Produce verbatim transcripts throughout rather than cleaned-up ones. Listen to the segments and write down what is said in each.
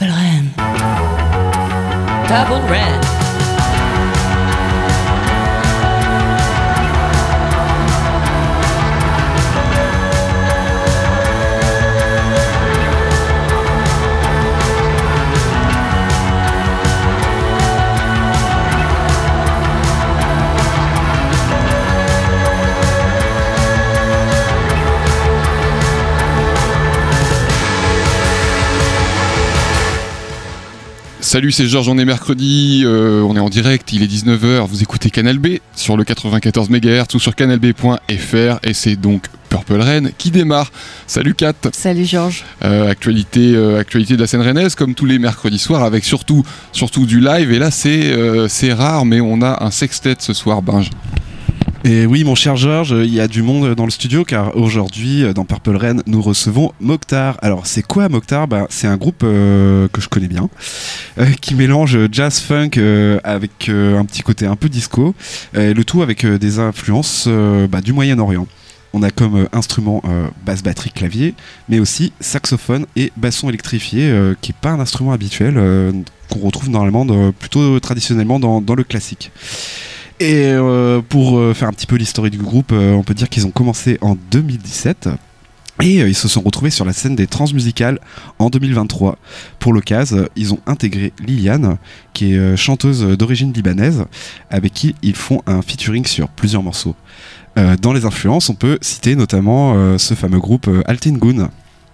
Purple Rain. Double Rain. Salut, c'est Georges, on est mercredi, euh, on est en direct, il est dix-neuf heures, vous écoutez Canal B sur le quatre-vingt-quatorze mégahertz ou sur canal b point f r et c'est donc Purple Rain qui démarre. Salut Kat. Salut Georges. Euh, actualité, euh, actualité de la scène rennaise comme tous les mercredis soirs avec surtout, surtout du live et là c'est, euh, c'est rare mais on a un sextet ce soir, Binge. Et oui, mon cher Georges, il y a du monde dans le studio car aujourd'hui, dans Purple Rain, nous recevons Mokhtar. Alors, c'est quoi Mokhtar ? Ben, c'est un groupe euh, que je connais bien, euh, qui mélange jazz funk euh, avec euh, un petit côté un peu disco, euh, le tout avec euh, des influences euh, bah, du Moyen-Orient. On a comme euh, instrument euh, basse, batterie, clavier, mais aussi saxophone et basson électrifié, euh, qui n'est pas un instrument habituel, euh, qu'on retrouve normalement de, plutôt traditionnellement dans, dans le classique. Et euh, pour euh, faire un petit peu l'histoire du groupe, euh, on peut dire qu'ils ont commencé en deux mille dix-sept et euh, ils se sont retrouvés sur la scène des transmusicales en deux mille vingt-trois. Pour l'occasion, ils ont intégré Liliane, qui est euh, chanteuse d'origine libanaise, avec qui ils font un featuring sur plusieurs morceaux. Euh, dans les influences, on peut citer notamment euh, ce fameux groupe euh, Altin Gun.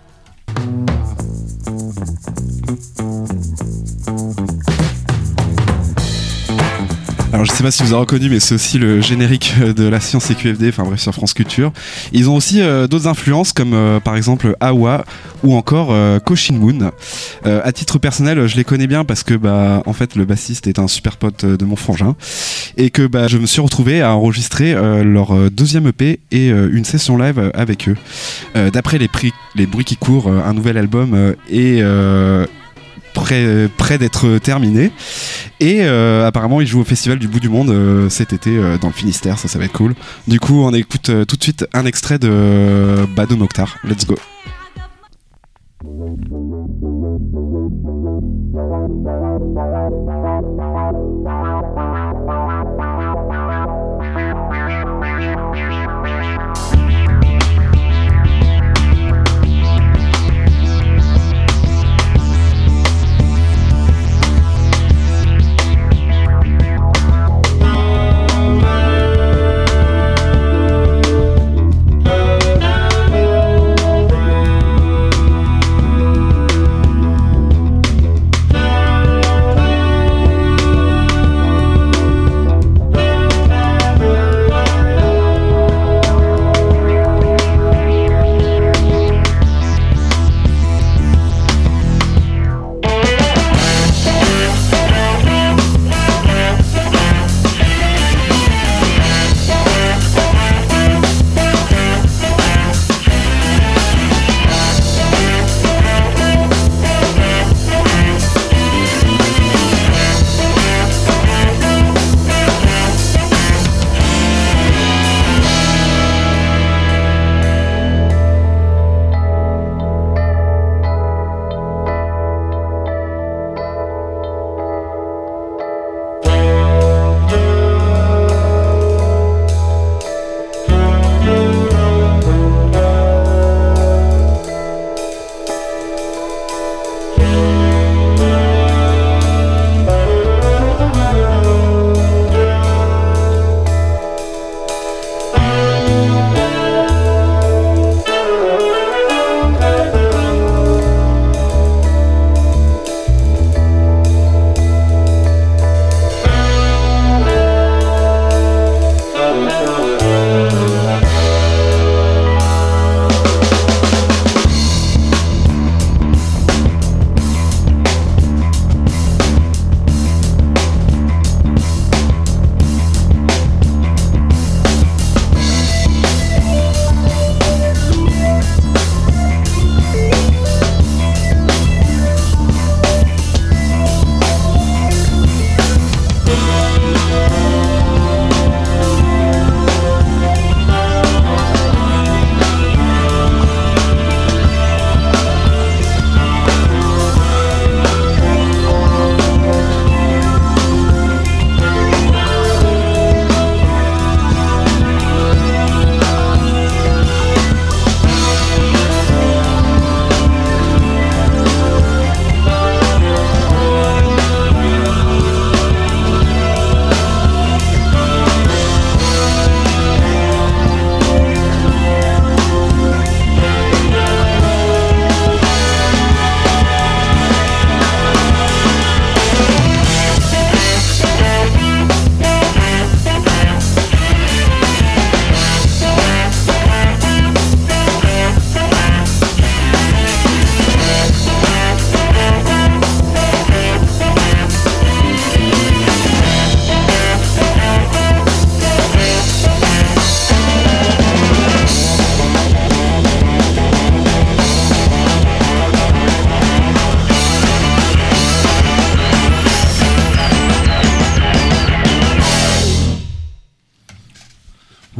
Alors je sais pas si vous avez reconnu, mais c'est aussi le générique de la Science C Q F D, enfin bref, sur France Culture. Ils ont aussi euh, d'autres influences comme euh, par exemple Awa ou encore euh, Koshin Moon. Euh, à titre personnel, je les connais bien parce que bah en fait le bassiste est un super pote de mon frangin et que bah je me suis retrouvé à enregistrer euh, leur deuxième E P et euh, une session live avec eux. Euh, d'après les, prix, les bruits qui courent, un nouvel album euh, est euh, Prêt, prêt d'être terminé et euh, apparemment il joue au festival du bout du monde euh, cet été euh, dans le Finistère, ça ça va être cool. Du coup on écoute euh, tout de suite un extrait de euh, Bado Mokhtar. Let's go.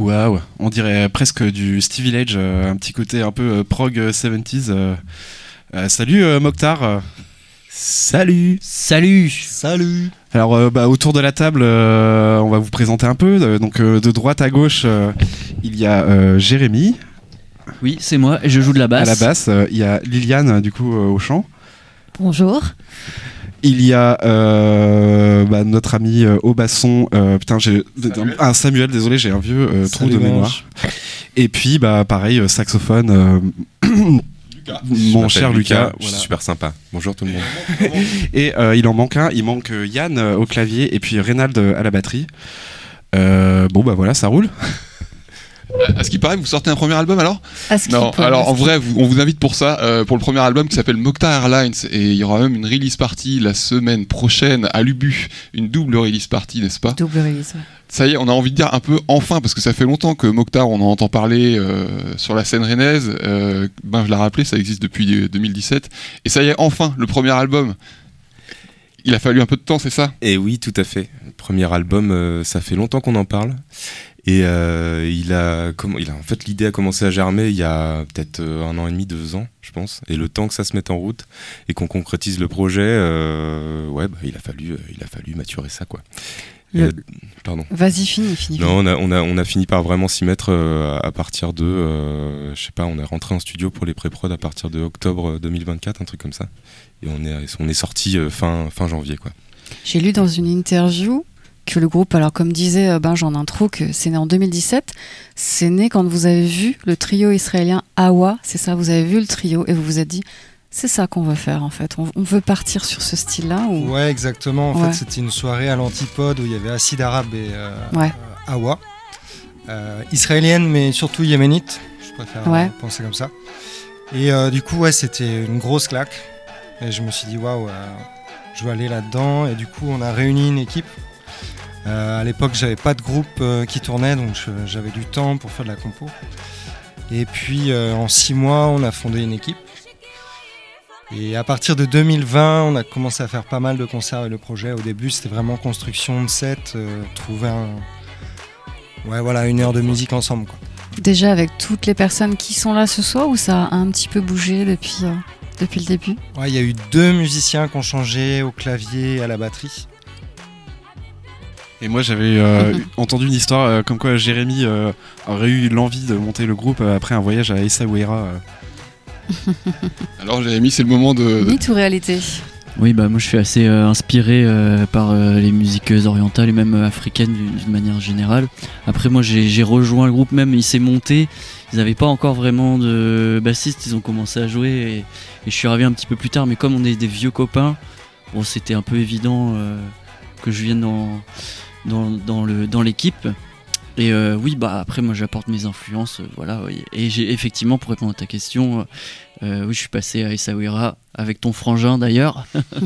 Waouh, on dirait presque du Stevie Village, euh, un petit côté un peu euh, prog soixante-dix. Euh. Euh, salut euh, Mokhtar. Salut. Salut. Salut. Alors euh, bah, autour de la table, euh, on va vous présenter un peu. Euh, donc euh, de droite à gauche, euh, il y a euh, Jérémy. Oui, c'est moi et je joue de la basse. À la basse, euh, il y a Liliane du coup euh, au chant. Bonjour. Il y a euh, bah, notre ami euh, au basson. Euh, putain, j'ai Samuel. un Samuel. Désolé, j'ai un vieux euh, trou Salut, de mémoire. Et puis bah pareil, euh, saxophone. Euh, Lucas. mon cher Lucas. Je suis Voilà. super sympa. Bonjour tout le monde. Et euh, il en manque un. Il manque euh, Yann euh, au clavier et puis Reynald euh, à la batterie. Euh, bon bah voilà, ça roule. À ce qui paraît, vous sortez un premier album alors? À ce qui Non, peut, alors à en ce vrai, vous- on vous invite pour ça, euh, pour le premier album qui s'appelle Mokhtar Airlines, et il y aura même une release party la semaine prochaine à l'Ubu, une double release party, n'est-ce pas? qui- Double release. Ouais. Ça y est, on a envie de dire un peu enfin, parce que ça fait longtemps que Mokhtar, on en entend parler euh, sur la scène rennaise. Euh, ben, je l'ai rappelé, ça existe depuis deux mille dix-sept, et ça y est, enfin, le premier album. Il a fallu un peu de temps, c'est ça? Et oui, tout à fait. Le premier album, euh, ça fait longtemps qu'on en parle. Et euh, il a, comment, il a, en fait, l'idée a commencé à germer il y a peut-être euh, un an et demi, deux ans, je pense. Et le temps que ça se mette en route et qu'on concrétise le projet, euh, ouais, bah, il a fallu, euh, il a fallu maturer ça, quoi. Et, Le- euh, pardon. Vas-y, finis, finis. Non, on a, on a, on a fini par vraiment s'y mettre euh, à partir de, euh, je sais pas, on est rentré en studio pour les pré-prod à partir de octobre deux mille vingt-quatre, un truc comme ça. Et on est, on est sorti euh, fin, fin janvier, quoi. J'ai lu dans une interview que le groupe, alors comme disait euh, Benj en intro, que c'est né en deux mille dix-sept. C'est né quand vous avez vu le trio israélien Awa, c'est ça, vous avez vu le trio et vous vous êtes dit, c'est ça qu'on veut faire en fait. On, on veut partir sur ce style-là ou... Ouais, exactement. En Ouais. fait, c'était une soirée à l'Antipode où il y avait Acide Arabe et euh, Ouais. euh, Awa. Euh, israélienne, mais surtout yéménite. Je préfère Ouais. euh, penser comme ça. Et euh, du coup, ouais, c'était une grosse claque. Et je me suis dit, waouh, euh, je veux aller là-dedans. Et du coup, on a réuni une équipe. Euh, à l'époque, j'avais pas de groupe euh, qui tournait, donc je- j'avais du temps pour faire de la compo. Et puis, euh, en six mois, on a fondé une équipe. Et à partir de deux mille vingt, on a commencé à faire pas mal de concerts avec le projet. Au début, c'était vraiment construction de set, euh, trouver un... ouais, voilà, une heure de musique ensemble, quoi. Déjà avec toutes les personnes qui sont là ce soir ou ça a un petit peu bougé depuis, euh, depuis le début? Ouais, il y a eu deux musiciens qui ont changé au clavier et à la batterie. Et moi j'avais euh, entendu une histoire euh, comme quoi Jérémy euh, aurait eu l'envie de monter le groupe euh, après un voyage à Essaouira. Euh. Alors Jérémy, c'est le moment de... de- Mythe ou réalité? Oui, bah moi je suis assez euh, inspiré euh, par euh, les musiques orientales et même euh, africaines d'une d'une manière générale. Après moi j'ai j'ai rejoint le groupe même, il s'est monté. Ils n'avaient pas encore vraiment de bassiste, ils ont commencé à jouer et, et je suis arrivé un petit peu plus tard. Mais comme on est des vieux copains, bon c'était un peu évident euh, que je vienne dans dans, dans le dans l'équipe. Et euh, oui, bah après moi j'apporte mes influences, euh, voilà. Oui. Et j'ai effectivement, pour répondre à ta question, euh, euh, oui je suis passé à Essaouira avec ton frangin d'ailleurs,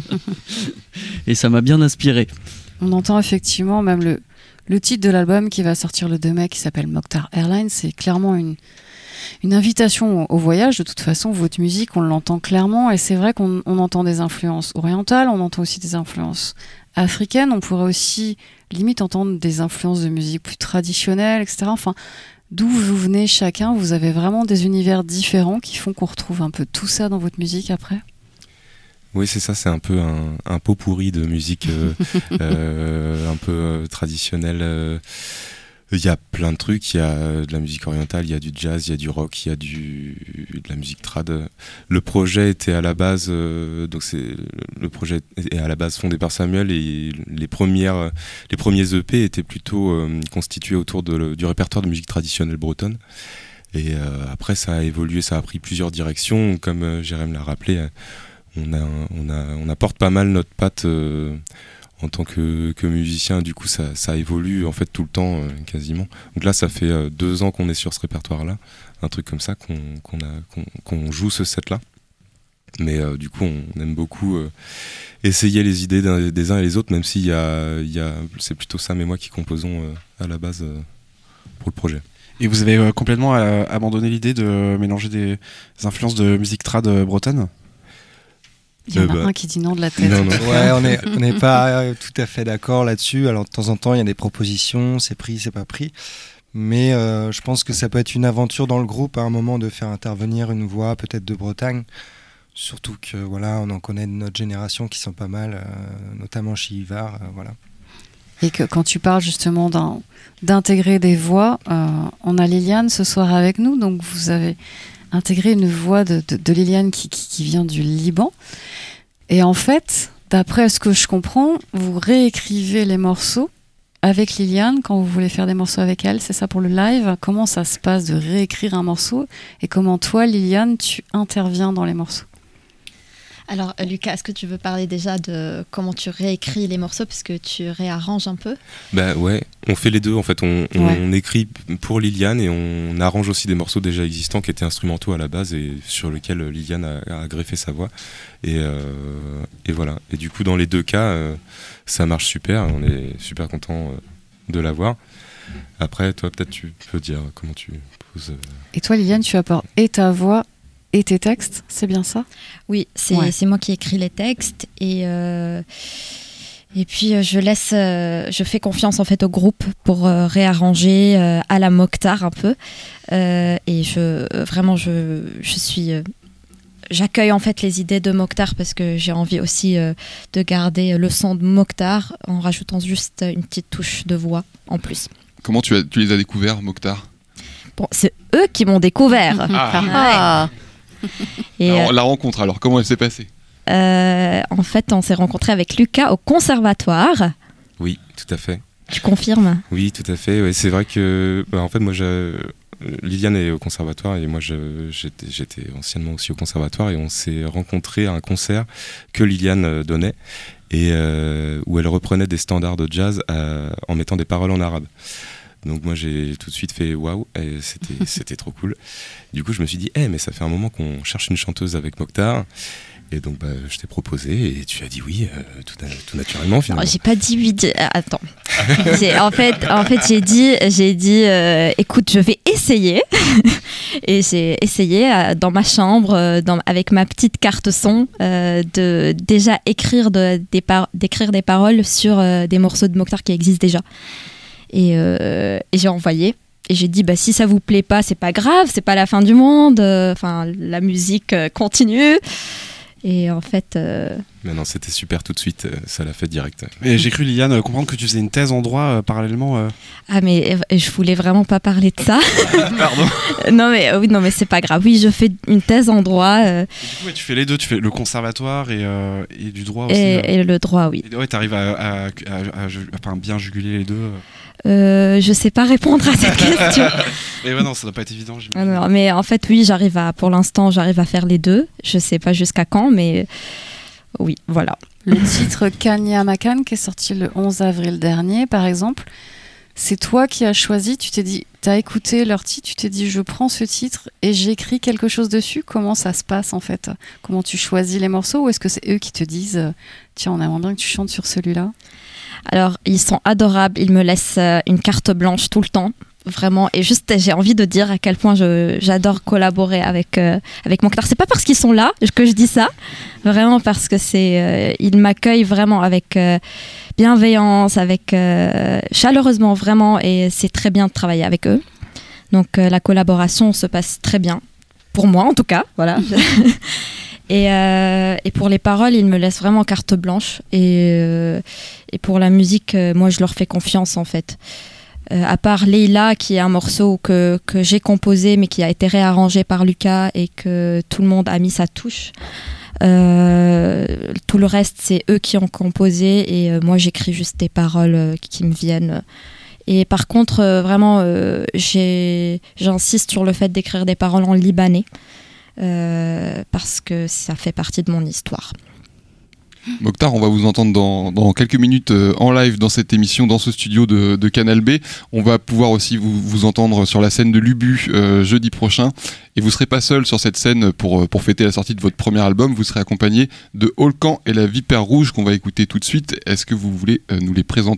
et ça m'a bien inspiré. On entend effectivement même le, le titre de l'album qui va sortir le deux mai qui s'appelle Mokhtar Airlines. C'est clairement une, une invitation au, au voyage. De toute façon, votre musique, on l'entend clairement et c'est vrai qu'on on entend des influences orientales, on entend aussi des influences africaines. On pourrait aussi limite entendre des influences de musique plus traditionnelles, et cetera. Enfin, d'où vous venez chacun, vous avez vraiment des univers différents qui font qu'on retrouve un peu tout ça dans votre musique après? Oui, c'est ça, c'est un peu un, un pot pourri de musique euh, euh, un peu euh, traditionnelle. euh. Il y a plein de trucs, il y a de la musique orientale, il y a du jazz, il y a du rock, il y a du, de la musique trad. Le projet était à la base, euh, donc c'est, le projet est à la base fondé par Samuel et les, premières, les premiers E P étaient plutôt euh, constitués autour de, le- du répertoire de musique traditionnelle bretonne. Et euh, après ça a évolué, ça a pris plusieurs directions, comme euh, Jérém l'a rappelé. euh, On, a, on, a, on apporte pas mal notre patte euh, en tant que, que musicien, du coup ça, ça évolue en fait tout le temps euh, quasiment. Donc là ça fait euh, deux ans qu'on est sur ce répertoire-là, un truc comme ça, qu'on, qu'on, a, qu'on, qu'on joue ce set-là. Mais euh, du coup on aime beaucoup euh, essayer les idées d'un- des uns et les autres, même s'il y a, il y a, c'est plutôt Sam et moi qui composons euh, à la base euh, pour le projet. Et vous avez euh, complètement euh, abandonné l'idée de mélanger des, des influences de musique trad euh, bretonne? Il y en Euh, a bah, un qui dit non de la tête. non, non. Ouais, on n'est on n'est pas euh, tout à fait d'accord là-dessus. Alors de temps en temps, il y a des propositions, c'est pris, c'est pas pris. Mais euh, je pense que ça peut être une aventure dans le groupe à un moment de faire intervenir une voix peut-être de Bretagne. Surtout que voilà, on en connaît de notre génération qui sont pas mal, euh, notamment chez Ivar. Euh, voilà. Et que quand tu parles justement d'un, d'intégrer des voix, euh, on a Liliane ce soir avec nous, donc vous avez intégré une voix de, de, de Liliane qui, qui, qui vient du Liban. Et en fait, d'après ce que je comprends, vous réécrivez les morceaux avec Liliane quand vous voulez faire des morceaux avec elle, c'est ça pour le live? Comment ça se passe de réécrire un morceau et comment toi, Liliane, tu interviens dans les morceaux? Alors Lucas, est-ce que tu veux parler déjà de comment tu réécris les morceaux puisque tu réarranges un peu? Bah ouais, on fait les deux en fait, on, on, Ouais. on écrit pour Liliane et on arrange aussi des morceaux déjà existants qui étaient instrumentaux à la base et sur lesquels Liliane a, a greffé sa voix. Et, euh, et voilà, et du coup dans les deux cas, euh, ça marche super, on est super content euh, de l'avoir. Après toi peut-être tu peux dire comment tu poses... Euh... Et toi, Liliane, tu apportes et ta voix et tes textes, c'est bien ça? Oui, c'est, Ouais. c'est moi qui écris les textes et, euh, et puis euh, je laisse, euh, je fais confiance en fait au groupe pour euh, réarranger euh, à la Mokhtar un peu. Euh, et je, euh, vraiment, je, je suis... Euh, j'accueille en fait les idées de Mokhtar parce que j'ai envie aussi euh, de garder le son de Mokhtar en rajoutant juste une petite touche de voix en plus. Comment tu, as, tu les as découverts, Mokhtar? Bon, c'est eux qui m'ont découvert. Ah. Et, Alors, euh, la rencontre, alors, comment elle s'est passée? euh, en fait, on s'est rencontrés avec Lucas au conservatoire. Oui, tout à fait. Tu confirmes? Oui, tout à fait. Ouais, c'est vrai que, bah, en fait, moi, je... Liliane est au conservatoire et moi, je... j'étais... j'étais anciennement aussi au conservatoire et on s'est rencontrés à un concert que Liliane donnait et euh, où elle reprenait des standards de jazz à... en mettant des paroles en arabe. Donc moi j'ai tout de suite fait waouh, et c'était, c'était trop cool. Du coup je me suis dit, eh hey, mais ça fait un moment qu'on cherche une chanteuse avec Mokhtar. Et donc bah, je t'ai proposé et tu as dit oui, euh, tout, tout naturellement finalement. Non, j'ai pas dit oui. Di- Attends. j'ai, en fait, en fait, j'ai dit, j'ai dit, euh, écoute, je vais essayer. Et j'ai essayé euh, dans ma chambre, euh, dans, avec ma petite carte son, euh, de déjà écrire, de, des par- d'écrire des paroles sur euh, des morceaux de Mokhtar qui existent déjà. Et, euh, et j'ai envoyé. Et j'ai dit, bah, si ça vous plaît pas, c'est pas grave, c'est pas la fin du monde. Enfin, euh, la musique euh, continue. Et en fait... Euh... Mais non, c'était super tout de suite, euh, ça l'a fait direct. Et j'ai cru, Liliane, euh, comprendre que tu faisais une thèse en droit euh, parallèlement. Euh... Ah, mais euh, je voulais vraiment pas parler de ça. Pardon. non, mais, euh, oui, non, mais c'est pas grave. Oui, je fais une thèse en droit. Euh... Et du coup, ouais, tu fais les deux, tu fais le conservatoire et, euh, et du droit aussi. Et, euh... et le droit, oui. Et ouais, t'arrives à, à, à, à, à enfin, bien juguler les deux. Euh... Euh, je sais pas répondre à cette question. Mais ouais, non, ça doit pas être évident. Ah, non, mais en fait, oui, j'arrive à, pour l'instant, j'arrive à faire les deux. Je sais pas jusqu'à quand, mais oui, voilà. Le titre Kanya Makan qui est sorti le onze avril dernier, par exemple, c'est toi qui as choisi, tu t'es dit, t'as écouté leur titre, tu t'es dit je prends ce titre et j'écris quelque chose dessus. Comment ça se passe en fait? Comment tu choisis les morceaux ou est-ce que c'est eux qui te disent tiens, on aimerait bien que tu chantes sur celui-là? Alors, ils sont adorables, ils me laissent euh, une carte blanche tout le temps, vraiment. Et juste, j'ai envie de dire à quel point je, j'adore collaborer avec, euh, avec Mokhtar. C'est pas parce qu'ils sont là que je dis ça, vraiment parce que c'est, euh, ils m'accueillent vraiment avec euh, bienveillance, avec euh, chaleureusement, vraiment. Et c'est très bien de travailler avec eux. Donc, euh, la collaboration se passe très bien, pour moi en tout cas, voilà. Et, euh, et pour les paroles, ils me laissent vraiment carte blanche. Et, euh, et pour la musique, euh, moi, je leur fais confiance, en fait. Euh, à part Leila, qui est un morceau que, que j'ai composé, mais qui a été réarrangé par Lucas et que tout le monde a mis sa touche. Euh, tout le reste, c'est eux qui ont composé. Et euh, moi, j'écris juste des paroles euh, qui me viennent. Et par contre, euh, vraiment, euh, j'ai, j'insiste sur le fait d'écrire des paroles en libanais. Euh, parce que ça fait partie de mon histoire. Mokhtar, on va vous entendre dans, dans quelques minutes euh, en live dans cette émission, dans ce studio de, de Canal B. On va pouvoir aussi vous, vous entendre sur la scène de l'Ubu euh, jeudi prochain. Et vous ne serez pas seul sur cette scène pour, pour fêter la sortie de votre premier album. Vous serez accompagné de Holkan et la Vipère Rouge qu'on va écouter tout de suite. Est-ce que vous voulez euh, nous les présenter ?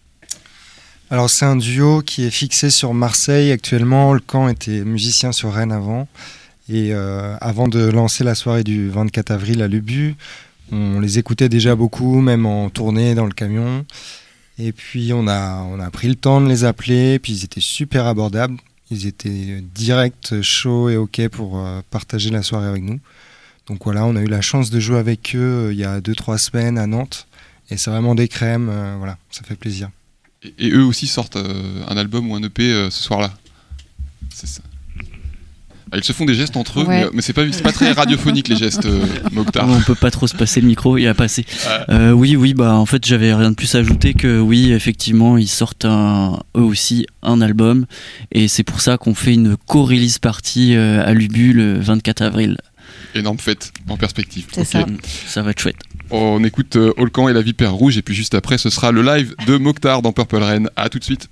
Alors c'est un duo qui est fixé sur Marseille actuellement. Holkan était musicien sur Rennes avant. Et euh, avant de lancer la soirée du vingt-quatre avril à l'Ubu, on les écoutait déjà beaucoup, même en tournée dans le camion. Et puis on a, on a pris le temps de les appeler, puis ils étaient super abordables. Ils étaient direct, chauds et ok pour euh, partager la soirée avec nous. Donc voilà, on a eu la chance de jouer avec eux euh, il y a deux trois semaines à Nantes. Et c'est vraiment des crèmes, euh, voilà, ça fait plaisir. Et, et eux aussi sortent euh, un album ou un E P euh, ce soir-là. C'est ça. Ah, ils se font des gestes entre eux, Ouais. mais, mais c'est pas, c'est pas très radiophonique les gestes, euh, Mokhtar. On peut pas trop se passer le micro, il a passé. Euh, oui, oui, bah en fait j'avais rien de plus à ajouter que oui, effectivement, ils sortent un, eux aussi un album et c'est pour ça qu'on fait une co-release party euh, à l'Ubu le vingt-quatre avril. Énorme fête en perspective. C'est Ok. ça. Ça va être chouette. On écoute euh, Holkan et la Vipère Rouge et puis juste après ce sera le live de Mokhtar dans Purple Rain. À tout de suite.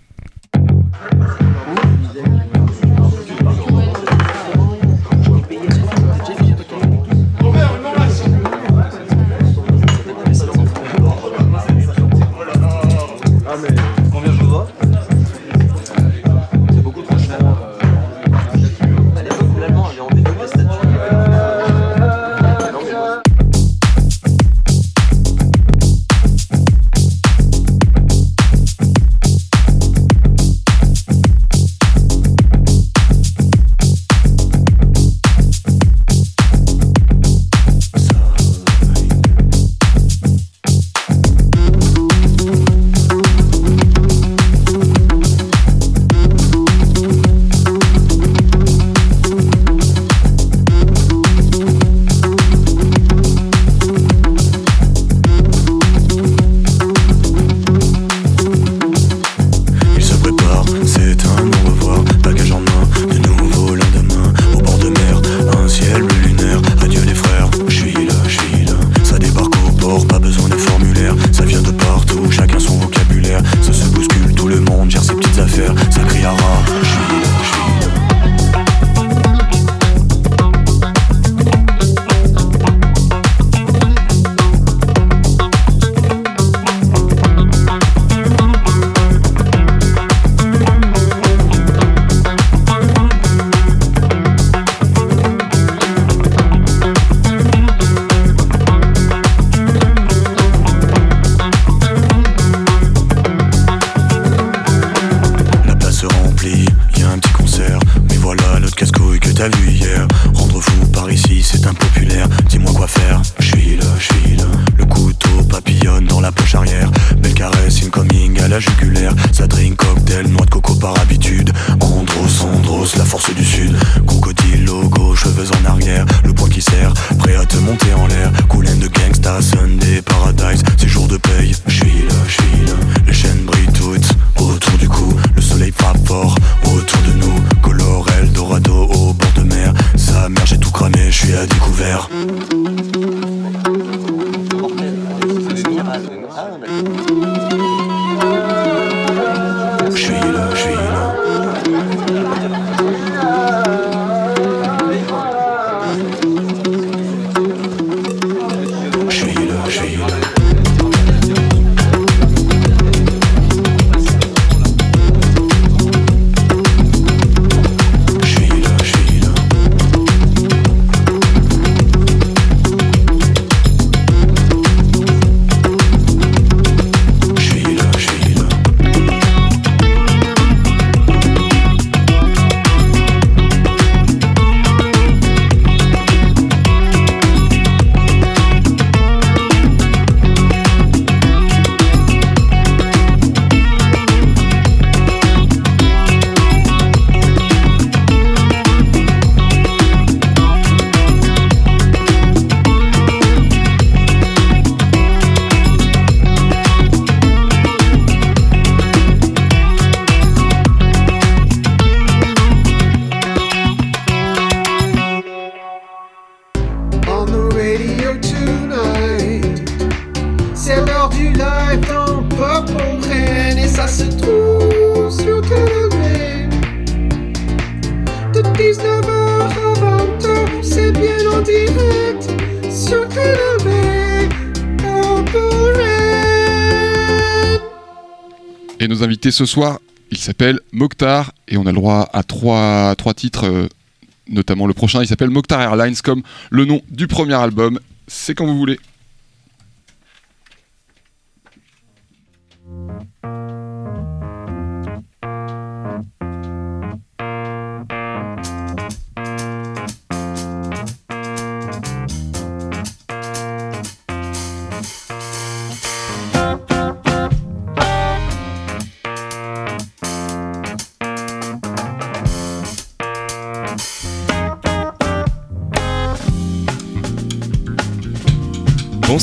Combien je vous dois? C'est beaucoup trop cher. À l'époque où l'allemand avait enlevé toutes les statues. Et nos invités ce soir, il s'appelle Mokhtar et on a le droit à trois, trois titres, euh, notamment le prochain, il s'appelle Mokhtar Airlines comme le nom du premier album. C'est quand vous voulez.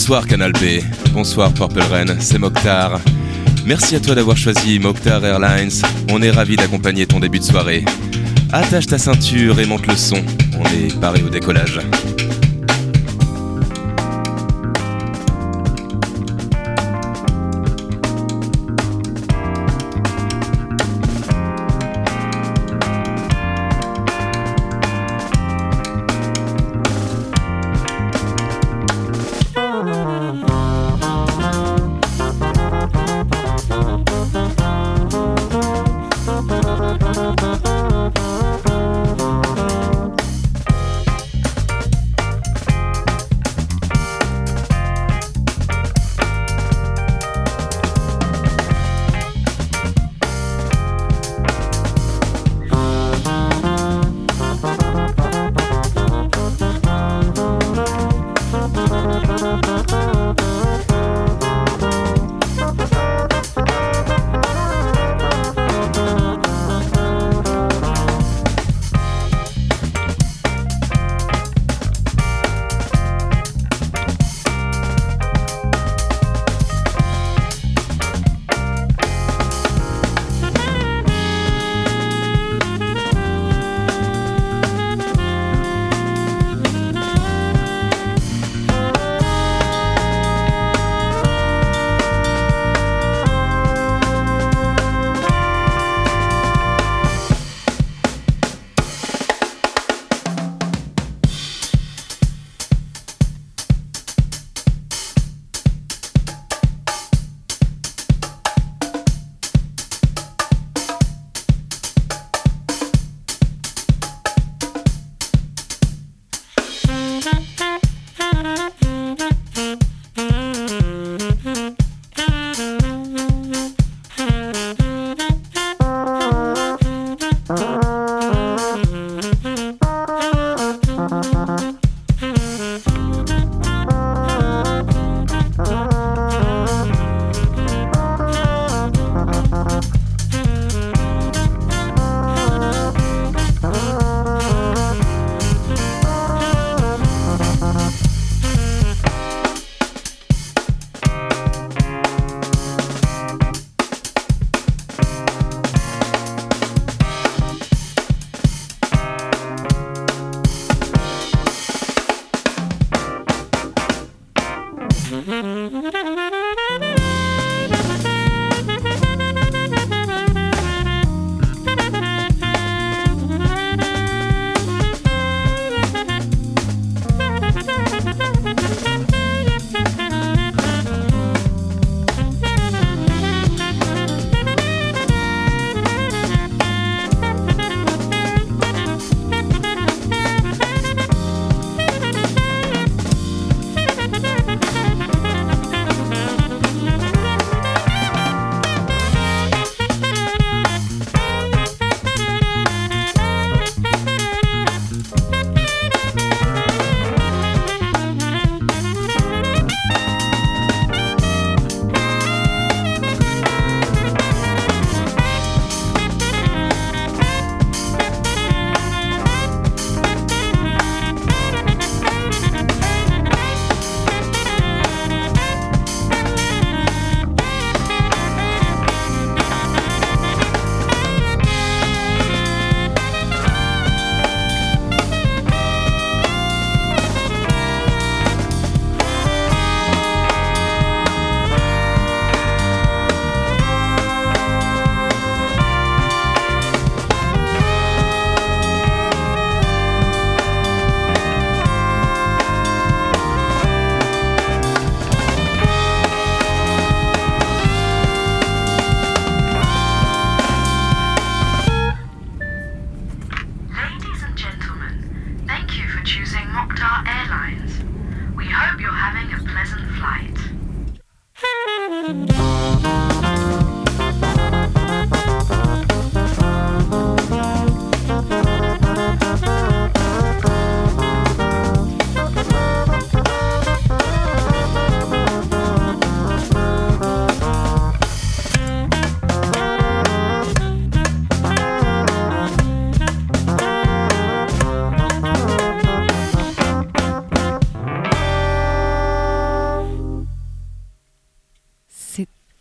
Bonsoir Canal B, bonsoir Purple Rain, c'est Mokhtar. Merci à toi d'avoir choisi Mokhtar Airlines, on est ravis d'accompagner ton début de soirée. Attache ta ceinture et monte le son, on est paré au décollage.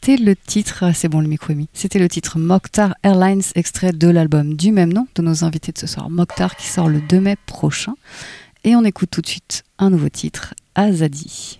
C'était le titre, c'est bon le micro est mis, c'était le titre Mokhtar Airlines, extrait de l'album du même nom de nos invités de ce soir, Mokhtar, qui sort le deux mai prochain. Et on écoute tout de suite un nouveau titre, Azadi.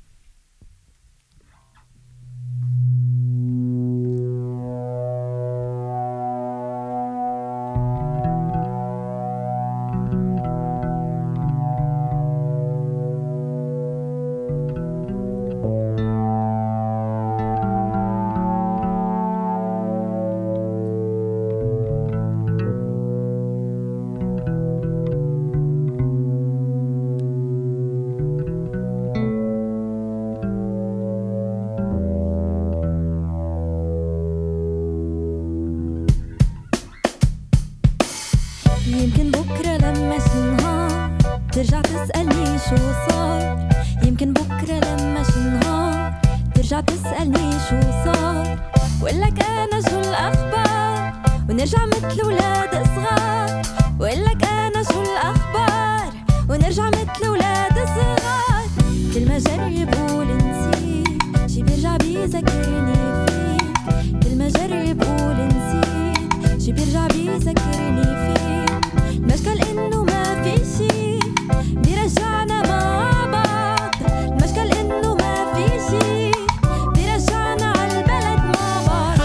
يمكن بكرة لما شنهار ترجع تسألني شو صار يمكن بكرة لما شنهار ترجع تسألني شو صار وقلك أنا شو الأخبار ونرجع مثل ولاد صغار وقلك أنا شو الأخبار ونرجع مثل ولاد صغار كل ما جرب قول نسيت شي بيرجع بيذكرني فيك كل ما جرب قول نسيت شي بيرجع بيذكرني فيك المشكل إنه ما في شي بيرجعنا مع بعض المشكل إنه ما في شي بيرجعنا عالبلد مع بعض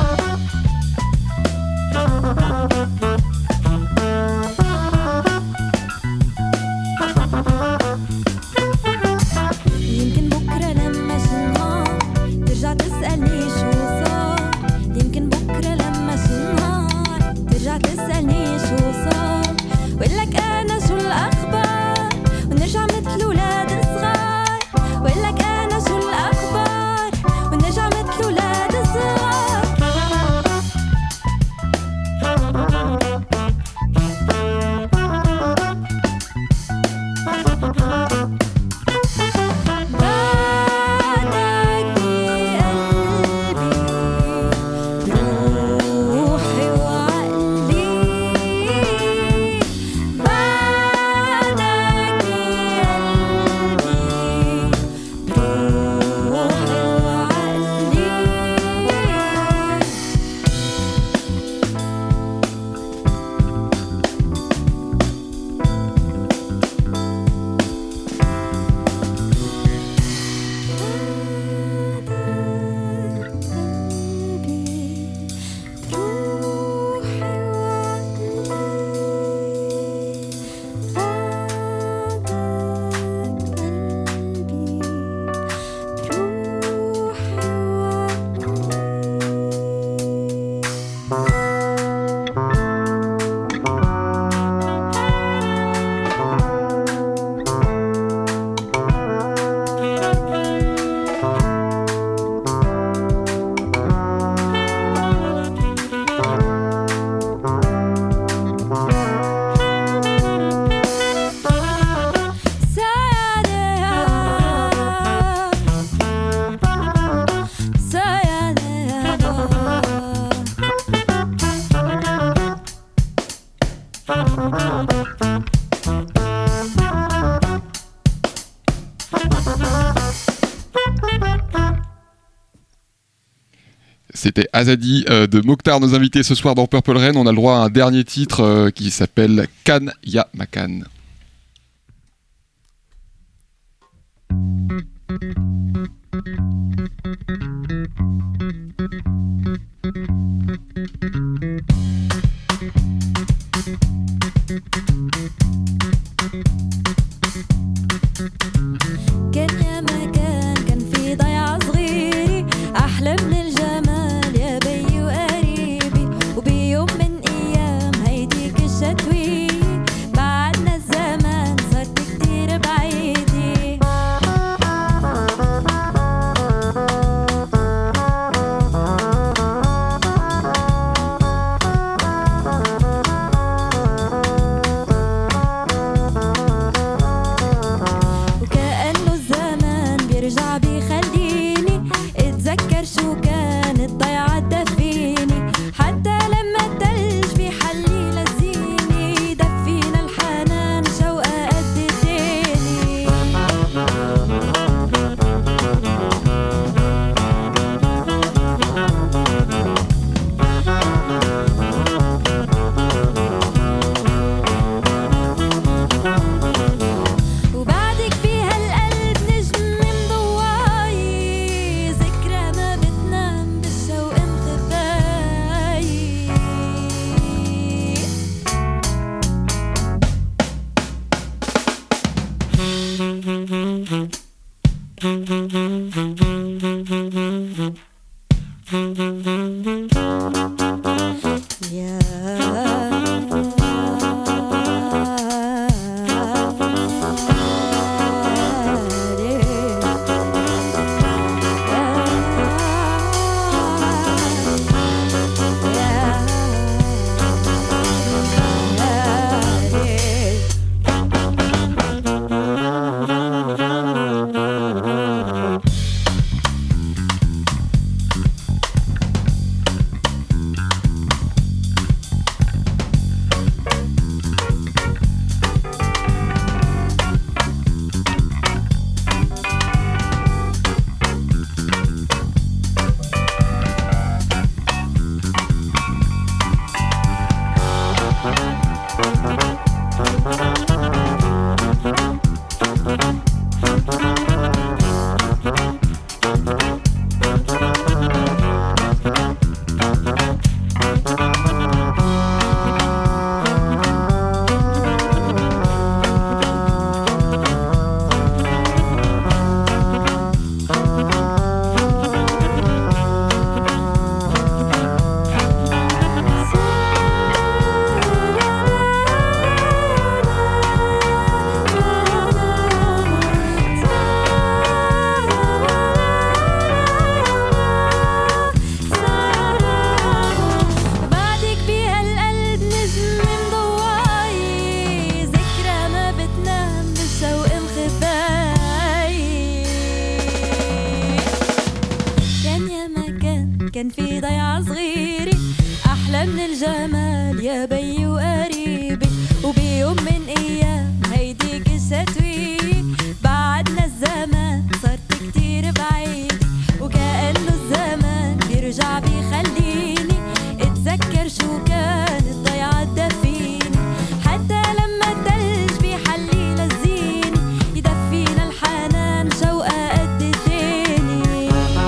يمكن بكرة لما شنهار ترجع تسألني شو صار يمكن بكرة لما شنهار ترجع تسألني شو صار وقلك أنا شو الأخبار ونرجع مثل ولاد صغار وقلك أنا شو الأخبار ونرجع مثل ولاد صغار C'était Azadi euh, de Mokhtar, nos invités ce soir dans Purple Rain. On a le droit à un dernier titre euh, qui s'appelle Kan Ya Makan. كان يا مكان كان في ضيعة صغيرة أحلى من الجمال يا بي وقريبي وبيوم من أيام هيديك الشتوية بعدنا الزمان صرت كتير بعيدة كان في ضيعة صغيرة أحلى من الجمال يا بي وقريبي وبيوم من أيام هيدي قصة طويلة بعدنا الزمان صرت كتير بعيد وكأنه الزمان بيرجع بيخليني اتذكر شو كانت ضيعة تدفيني حتى لما التلج بيحلينا الزين يدفينا الحنان شوقة قد الدنيا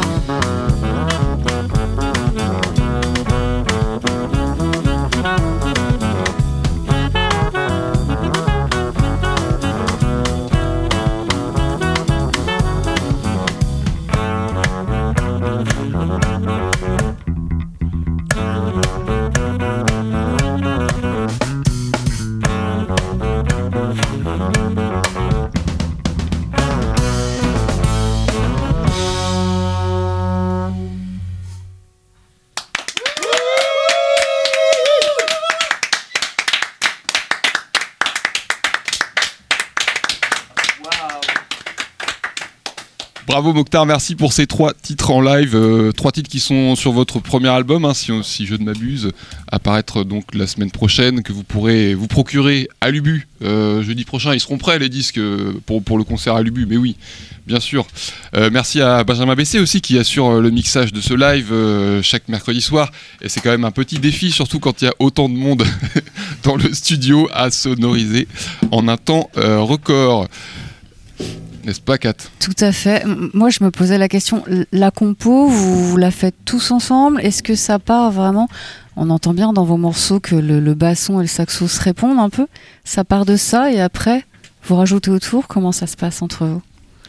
Bravo Mokhtar, merci pour ces trois titres en live, euh, trois titres qui sont sur votre premier album, hein, si, si je ne m'abuse, apparaître donc la semaine prochaine, que vous pourrez vous procurer à l'Ubu. Euh, jeudi prochain, ils seront prêts les disques pour, pour le concert à l'Ubu, mais oui, bien sûr. Euh, merci à Benjamin Bessé aussi qui assure le mixage de ce live euh, chaque mercredi soir. Et c'est quand même un petit défi, surtout quand il y a autant de monde dans le studio à sonoriser en un temps euh, record. N'est-ce pas, Kat ? Tout à fait. Moi, je me posais la question, la compo, vous, vous la faites tous ensemble ? Est-ce que ça part vraiment ? On entend bien dans vos morceaux que le, le basson et le saxo se répondent un peu. Ça part de ça et après, vous rajoutez autour. Comment ça se passe entre vous ?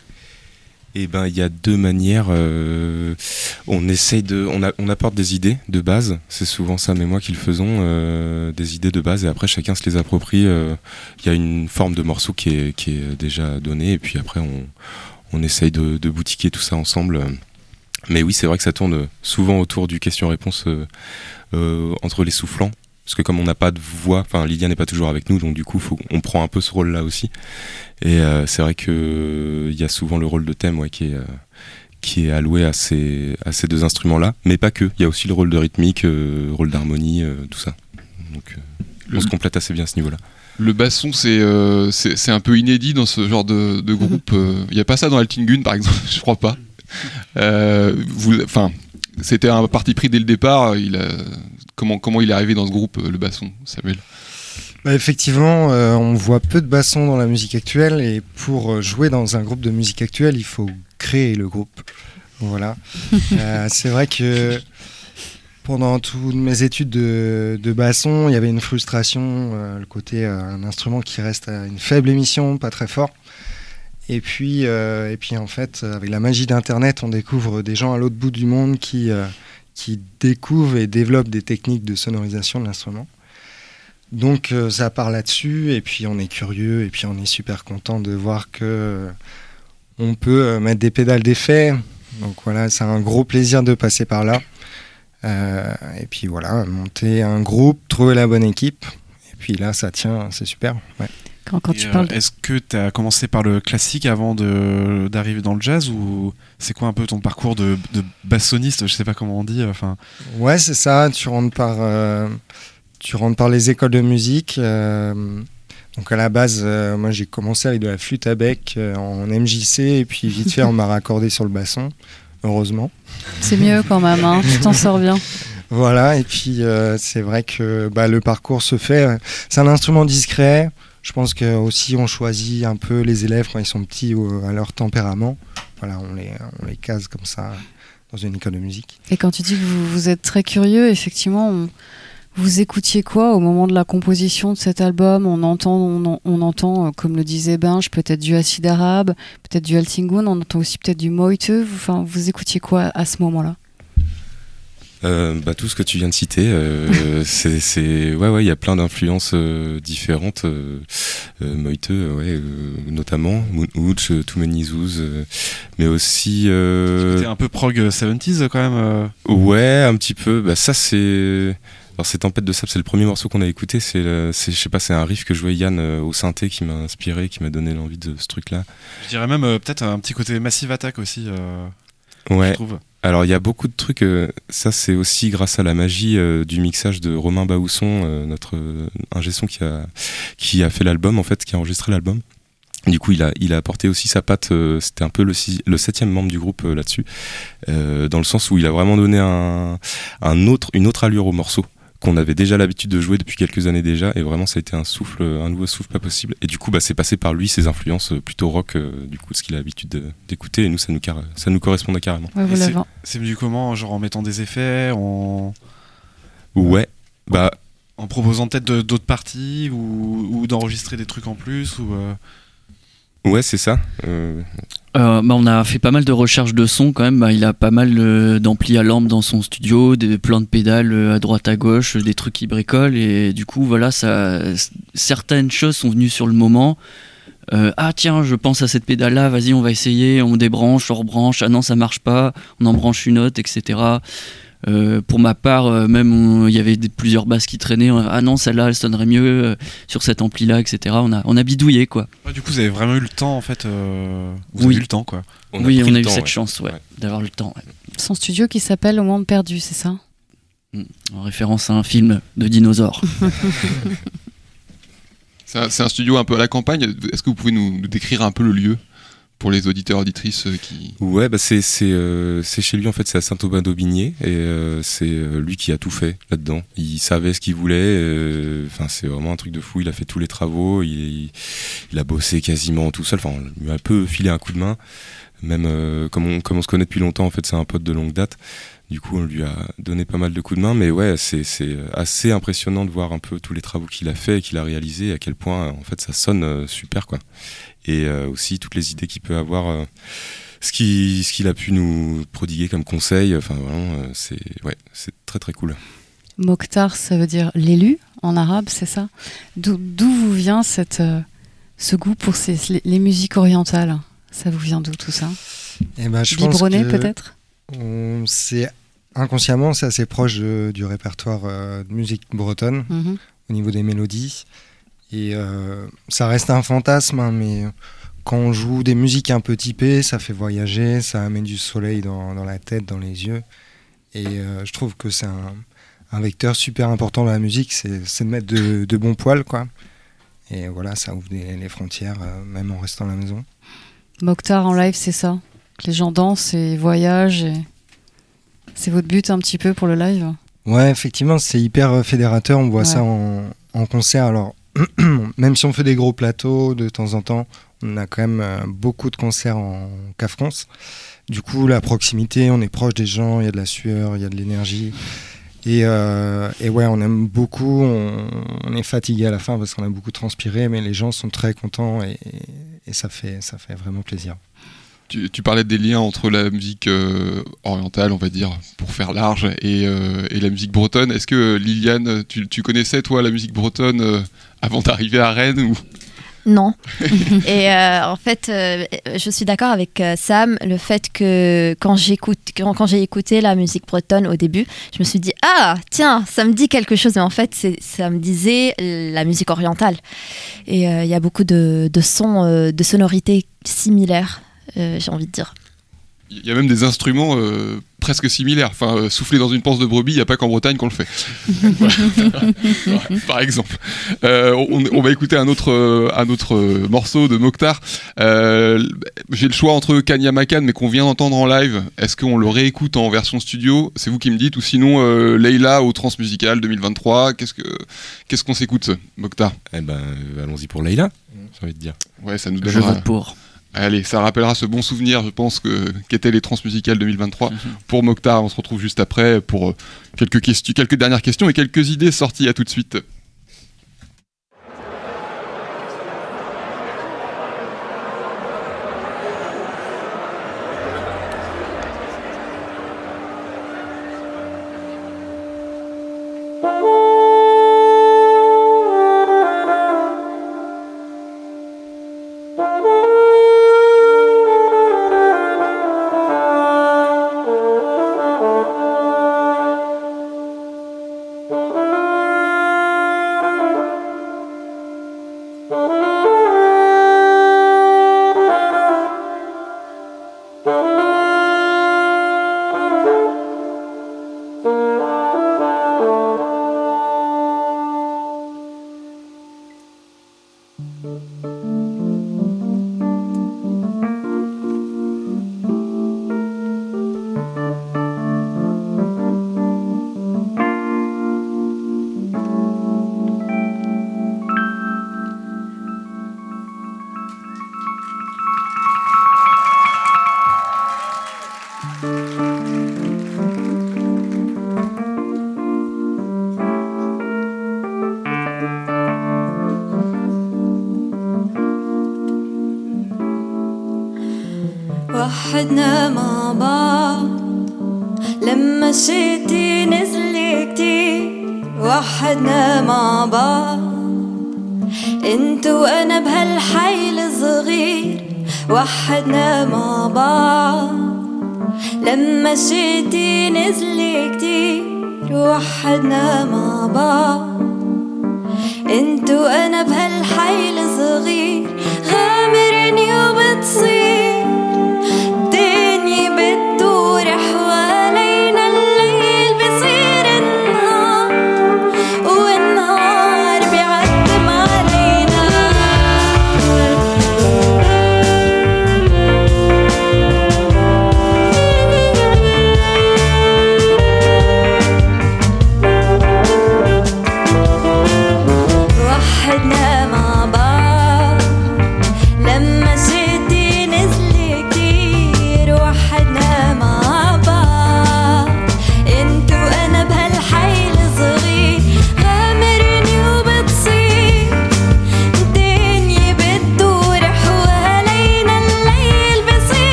Eh ben, il y a deux manières. Euh, on essaye de, on, a, on apporte des idées de base. C'est souvent Sam et moi qui le faisons, euh, des idées de base, et après chacun se les approprie. Il euh, y a une forme de morceau qui est, qui est déjà donnée, et puis après on, on essaye de, de boutiquer tout ça ensemble. Mais oui, c'est vrai que ça tourne souvent autour du question-réponse euh, euh, entre les soufflants. Parce que comme on n'a pas de voix, enfin Lydia n'est pas toujours avec nous, donc du coup faut, on prend un peu ce rôle-là aussi. Et euh, c'est vrai qu'il euh, y a souvent le rôle de thème ouais, qui, est, euh, qui est alloué à ces, à ces deux instruments-là, mais pas que. Il y a aussi le rôle de rythmique, euh, rôle d'harmonie, euh, tout ça. Donc euh, le, on se complète assez bien à ce niveau-là. Le basson, c'est, euh, c'est, c'est un peu inédit dans ce genre de, de groupe. Il n'y a pas ça dans Altingun, par exemple, je crois pas. Euh, vous, enfin, c'était un parti pris dès le départ. Il a, comment, comment il est arrivé dans ce groupe, le basson, Samuel ? Bah effectivement, euh, on voit peu de bassons dans la musique actuelle, et pour jouer dans un groupe de musique actuelle, il faut créer le groupe. Voilà. euh, c'est vrai que pendant toutes mes études de, de basson, il y avait une frustration, euh, le côté euh, un instrument qui reste à une faible émission, pas très fort. Et puis, euh, et puis en fait, avec la magie d'Internet, on découvre des gens à l'autre bout du monde qui, euh, qui découvrent et développent des techniques de sonorisation de l'instrument. Donc euh, ça part là-dessus, et puis on est curieux, et puis on est super content de voir que euh, on peut euh, mettre des pédales d'effet. Donc voilà, c'est un gros plaisir de passer par là. Euh, et puis voilà, monter un groupe, trouver la bonne équipe, et puis là ça tient, c'est super. Ouais. Quand, quand Et tu euh, parles de... Est-ce que tu as commencé par le classique avant de, d'arriver dans le jazz, ou c'est quoi un peu ton parcours de, de bassoniste ? Je sais pas comment on dit. Enfin... Ouais, c'est ça, tu rentres par... Euh... Tu rentres par les écoles de musique. Euh, donc à la base, euh, moi j'ai commencé avec de la flûte à bec euh, en M J C, et puis vite fait on m'a raccordé sur le basson, heureusement. C'est mieux quand même, hein, tu t'en sors bien. Voilà, et puis euh, c'est vrai que bah, le parcours se fait. C'est un instrument discret. Je pense que aussi on choisit un peu les élèves quand ils sont petits ou à leur tempérament. voilà, on les, on les case comme ça dans une école de musique. Et quand tu dis que vous, vous êtes très curieux, effectivement, on, vous écoutiez quoi au moment de la composition de cet album? On entend, on, on entend, comme le disait Benj, peut-être du acide arabe, peut-être du Altingun, on entend aussi peut-être du Moite. Vous, enfin, vous écoutiez quoi à ce moment-là? Euh, bah, tout ce que tu viens de citer, euh, c'est, c'est, ouais, ouais, il y a plein d'influences euh, différentes. Euh, euh, Moite, euh, ouais, euh, notamment Moonhooch, euh, Too Many Zoos, euh, mais aussi. Euh, C'était un peu prog soixante-dix quand même. Euh... Ouais, un petit peu. Bah, ça, c'est. Alors, c'est Tempête de sable, c'est le premier morceau qu'on a écouté. C'est, le, c'est, je sais pas, c'est un riff que jouait Yann euh, au synthé qui m'a inspiré, qui m'a donné l'envie de ce truc-là. Je dirais même euh, peut-être un petit côté Massive Attack aussi. Euh, ouais. Je trouve. Alors il y a beaucoup de trucs, euh, ça c'est aussi grâce à la magie euh, du mixage de Romain Baousson, euh, notre euh, ingé son qui a, qui a fait l'album en fait, qui a enregistré l'album. Du coup il a, il a apporté aussi sa patte, euh, c'était un peu le, six, le septième membre du groupe euh, là-dessus, euh, dans le sens où il a vraiment donné un, un autre, une autre allure au morceau qu'on avait déjà l'habitude de jouer depuis quelques années déjà, et vraiment ça a été un souffle, un nouveau souffle pas possible. Et du coup bah, c'est passé par lui, ses influences plutôt rock, euh, du coup ce qu'il a l'habitude de, d'écouter, et nous ça nous, car- ça nous correspondait carrément. Ouais, vous c'est, l'avez. c'est venu comment? Genre en mettant des effets, en... Ouais, bah... En proposant peut-être de, d'autres parties, ou, ou d'enregistrer des trucs en plus, ou... Euh... Ouais, c'est ça. Euh... Euh, bah on a fait pas mal de recherches de son quand même. Bah, il a pas mal euh, d'amplis à lampe dans son studio, des plans de pédales euh, à droite à gauche, des trucs qui bricolent, et du coup voilà, ça, certaines choses sont venues sur le moment. Euh, ah tiens, je pense à cette pédale là, vas-y on va essayer, on débranche, on rebranche, ah non ça marche pas, on en branche une autre, et cetera. Euh, pour ma part, euh, même il y avait des, plusieurs basses qui traînaient. On, ah non, celle-là, elle sonnerait mieux euh, sur cet ampli-là, et cetera. On a, on a bidouillé, quoi. Ouais, du coup, vous avez vraiment eu le temps, en fait. Euh, vous oui. avez eu le temps, quoi. On oui, a on a eu temps, cette ouais. chance, ouais, ouais. d'avoir le temps. Ouais. Son studio qui s'appelle Au Monde Perdu, c'est ça? mmh. En référence à un film de dinosaures. c'est, un, c'est un studio un peu à la campagne. Est-ce que vous pouvez nous, nous décrire un peu le lieu pour les auditeurs auditrices qui... Ouais, bah c'est, c'est, euh, c'est chez lui en fait, c'est à Saint-Aubin-d'Aubigné, et euh, c'est euh, lui qui a tout fait là-dedans. Il savait ce qu'il voulait, enfin euh, c'est vraiment un truc de fou, il a fait tous les travaux, il, il, il a bossé quasiment tout seul, enfin on lui a un peu filé un coup de main, même euh, comme, on, comme on se connaît depuis longtemps en fait, c'est un pote de longue date. Du coup, on lui a donné pas mal de coups de main, mais ouais, c'est, c'est assez impressionnant de voir un peu tous les travaux qu'il a fait et qu'il a réalisés, à quel point en fait ça sonne euh, super quoi. Et euh, aussi toutes les idées qu'il peut avoir, euh, ce, qui, ce qu'il a pu nous prodiguer comme conseil, enfin vraiment, euh, c'est, ouais, c'est très très cool. Mokhtar, ça veut dire l'élu en arabe, c'est ça? D'où, d'où vous vient cette, euh, ce goût pour ces, les, les musiques orientales? Ça vous vient d'où tout ça? Eh ben, je Biberonné pense que peut-être? on, c'est, inconsciemment, c'est assez proche de, du répertoire euh, de musique bretonne, mm-hmm. au niveau des mélodies. Et euh, ça reste un fantasme, hein, mais quand on joue des musiques un peu typées, ça fait voyager, ça amène du soleil dans, dans la tête, dans les yeux. Et euh, je trouve que c'est un, un vecteur super important dans la musique, c'est, c'est de mettre de, de bons poils, quoi. Et voilà, ça ouvre des, les frontières, euh, même en restant à la maison. Mokhtar en live, c'est ça? Les gens dansent et voyagent. Et... C'est votre but un petit peu pour le live? Ouais, effectivement, c'est hyper fédérateur. On voit ouais. ça en, en concert. Alors, même si on fait des gros plateaux de temps en temps, on a quand même euh, beaucoup de concerts en cave-cons. Du coup, la proximité, on est proche des gens, il y a de la sueur, il y a de l'énergie. Et, euh, et ouais, on aime beaucoup. On, on est fatigué à la fin parce qu'on a beaucoup transpiré, mais les gens sont très contents et, et ça fait, ça fait vraiment plaisir. Tu, tu parlais des liens entre la musique euh, orientale, on va dire, pour faire large, et, euh, et la musique bretonne. Est-ce que, Liliane, tu, tu connaissais, toi, la musique bretonne euh, avant d'arriver à Rennes ou... Non. Et euh, en fait, euh, je suis d'accord avec euh, Sam, le fait que quand, j'écoute, quand, quand j'ai écouté la musique bretonne au début, je me suis dit, ah, tiens, ça me dit quelque chose. Mais en fait, c'est, ça me disait la musique orientale. Et il euh, y a beaucoup de, de sons, euh, de sonorités similaires. Euh, j'ai envie de dire. Il y a même des instruments euh, presque similaires. Enfin, euh, souffler dans une panse de brebis, il n'y a pas qu'en Bretagne qu'on le fait. Ouais, par exemple. Euh, on, on va écouter un autre, euh, un autre euh, morceau de Mokhtar. Euh, j'ai le choix entre Kanya Makan, mais qu'on vient d'entendre en live. Est-ce qu'on le réécoute en version studio? C'est vous qui me dites. Ou sinon, euh, Leila au Transmusical deux mille vingt-trois. Qu'est-ce, que, qu'est-ce qu'on s'écoute, Mokhtar? Eh ben, euh, allons-y pour Leila, j'ai envie de dire. Ouais, ça nous Je donnera... vote pour. Allez, ça rappellera ce bon souvenir, je pense, que, qu'étaient les Transmusicales deux mille vingt-trois. Mm-hmm. Pour Mokhtar, on se retrouve juste après pour quelques, questions, quelques dernières questions et quelques idées sorties. À tout de suite. وحدنا مع بعض لما شتي نزل كتير وحدنا مع بعض انت وانا بهالحي الصغير وحدنا مع بعض لما شتي نزل كتير وحدنا مع بعض انت وانا بهالحي الصغير غامرني وبتصير بتدور حوالينا الليل بصير النهار والنهار بيعتم علينا وحدنا مع بعض لما شتي نزل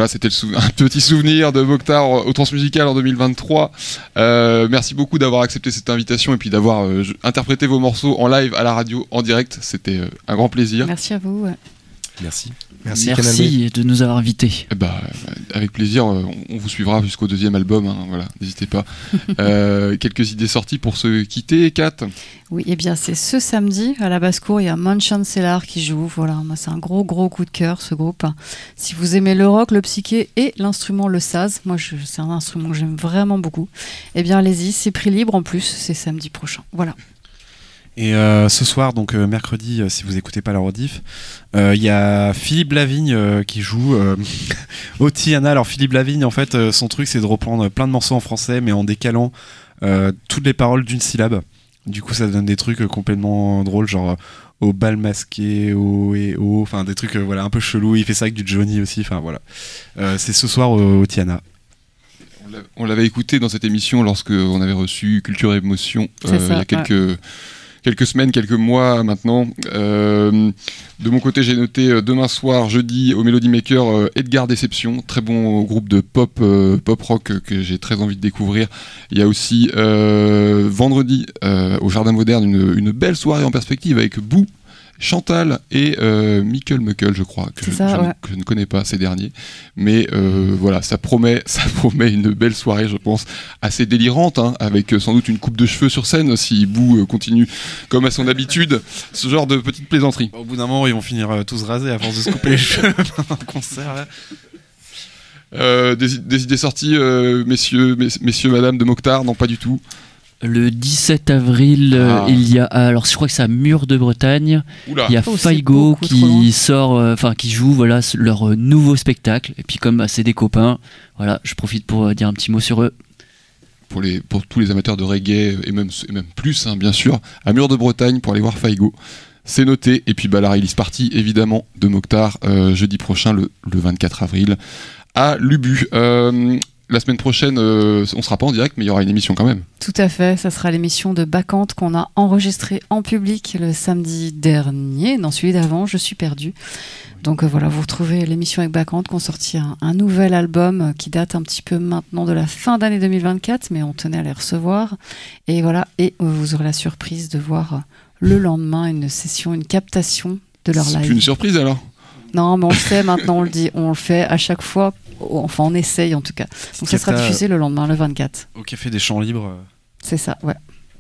c'était le sou- un petit souvenir de Mokhtar au Transmusical en deux mille vingt-trois. Euh, merci beaucoup d'avoir accepté cette invitation et puis d'avoir euh, interprété vos morceaux en live à la radio en direct. C'était euh, un grand plaisir. Merci à vous. Ouais. Merci. Merci, Merci de nous avoir invités. Eh bah, avec plaisir, euh, on, on vous suivra jusqu'au deuxième album. Hein, voilà, n'hésitez pas. euh, quelques idées sorties pour se quitter, Kat. Oui, et eh bien c'est ce samedi à la basse-cour, il y a Mansion Cellar qui joue. Voilà, moi c'est un gros gros coup de cœur ce groupe. Si vous aimez le rock, le psyché et l'instrument le saz, moi je, c'est un instrument que j'aime vraiment beaucoup. Eh bien allez-y, c'est prix libre en plus, c'est samedi prochain. Voilà. Et euh, ce soir, donc euh, mercredi, euh, si vous écoutez pas la rediff, il euh, y a Philippe Lavigne euh, qui joue euh, au Tiana. Alors Philippe Lavigne, en fait, euh, son truc c'est de reprendre plein de morceaux en français, mais en décalant euh, toutes les paroles d'une syllabe. Du coup, ça donne des trucs euh, complètement drôles, genre euh, au bal masqué, au et au, enfin des trucs euh, voilà un peu chelous. Il fait ça avec du Johnny aussi. Enfin voilà, euh, c'est ce soir au, au Tiana. On l'avait écouté dans cette émission lorsque on avait reçu Culture et Émotion euh, il y a quelques ouais. quelques semaines, quelques mois maintenant. Euh, de mon côté, j'ai noté euh, demain soir, jeudi, au Melody Maker, euh, Edgar Déception, très bon groupe de pop, euh, pop rock euh, que j'ai très envie de découvrir. Il y a aussi euh, vendredi, euh, au Jardin Moderne, une, une belle soirée en perspective avec Boo, Chantal et euh, Mikkel Muckle, je crois, que je, ça, je, ouais. que je ne connais pas ces derniers. Mais euh, voilà, ça promet, ça promet une belle soirée, je pense, assez délirante, hein, avec euh, sans doute une coupe de cheveux sur scène, si Boo euh, continue comme à son habitude, ce genre de petite plaisanterie. Au bout d'un moment, ils vont finir euh, tous rasés à force de se couper les cheveux pendant un concert. Là. Euh, des, des idées sorties, euh, messieurs, mess- messieurs, madame de Mokhtar, non pas du tout. Le dix-sept avril, Ah. euh, il y a, alors je crois que c'est à Mur de Bretagne. Oula. Il y a Oh, c'est Faigo beaucoup trop loin. qui sort, enfin qui joue, voilà, c- leur euh, nouveau spectacle. Et puis comme bah, c'est des copains, voilà, je profite pour euh, dire un petit mot sur eux. Pour, les, pour tous les amateurs de reggae, et même, et même plus, hein, bien sûr, à Mur de Bretagne pour aller voir Faigo. C'est noté. Et puis bah, la release party, évidemment, de Mokhtar, euh, jeudi prochain, le, le vingt-quatre avril, à l'Ubu. Euh, la semaine prochaine, euh, on sera pas en direct, mais il y aura une émission quand même. Tout à fait, ça sera l'émission de Bacchante qu'on a enregistrée en public le samedi dernier, non celui d'avant, je suis perdue. Donc euh, voilà, vous retrouvez l'émission avec Bacchante qui ont sorti un, un nouvel album euh, qui date un petit peu maintenant de la fin d'année deux mille vingt-quatre, mais on tenait à les recevoir. Et voilà, et euh, vous aurez la surprise de voir euh, le lendemain une session, une captation de leur C'est live. plus une surprise alors. Non, mais on le sait maintenant, on le dit, on le fait à chaque fois, enfin on essaye en tout cas. Donc ça sera Capta- diffusé le lendemain, le vingt-quatre. Au Café des Champs Libres. euh. C'est ça, ouais.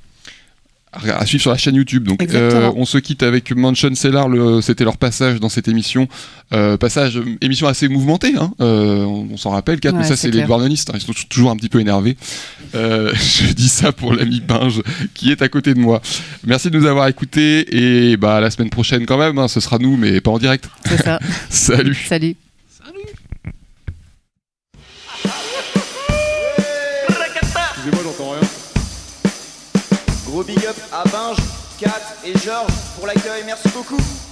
À suivre sur la chaîne YouTube. Donc, Exactement. euh, on se quitte avec Mansion Cellar. Le, c'était leur passage dans cette émission. Euh, passage, euh, émission assez mouvementée. Hein. Euh, on, on s'en rappelle, Kat, Ouais, mais ça, c'est c'est les clair. douarnonistes. Hein. Ils sont t- toujours un petit peu énervés. Euh, je dis ça pour l'ami Binge qui est à côté de moi. Merci de nous avoir écoutés. Et bah, la semaine prochaine, quand même, hein, ce sera nous, mais pas en direct. C'est ça. Salut. Salut. Excusez-moi, j'entends rien. Gros big up à Binge, Kat et Georges pour l'accueil, merci beaucoup.